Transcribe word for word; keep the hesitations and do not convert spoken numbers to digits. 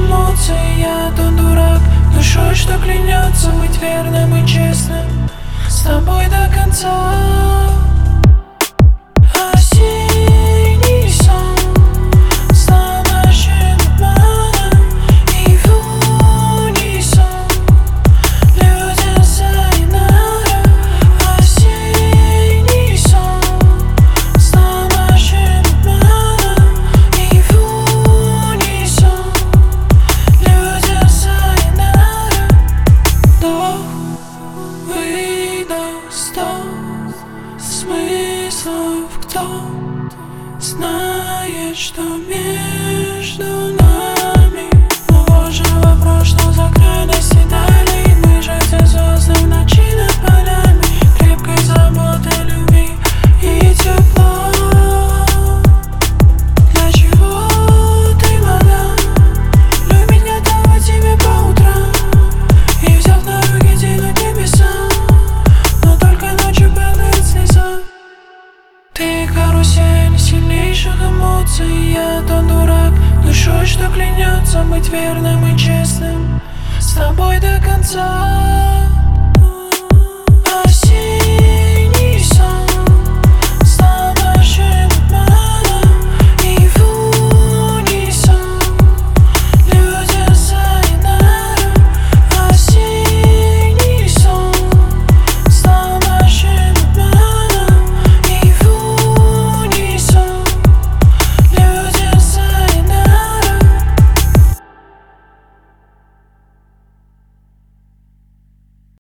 эмоций, я тот дурак, душой, что клянется быть верным и честным с тобой до конца. Смыслов, кто знает, что между нами. Но вот же вопрос, что за крайности дали. Мы же те звезды в ночи над полями, крепкой заботы, любви и тепла. Для чего ты моя? Любить готова тебе по утрам и, взяв на руки, тянуть небеса, но только ночью падает слеза. Ты карусель сильнейших эмоций, я тот дурак, душой, что клянется быть верным и честным с тобой до конца.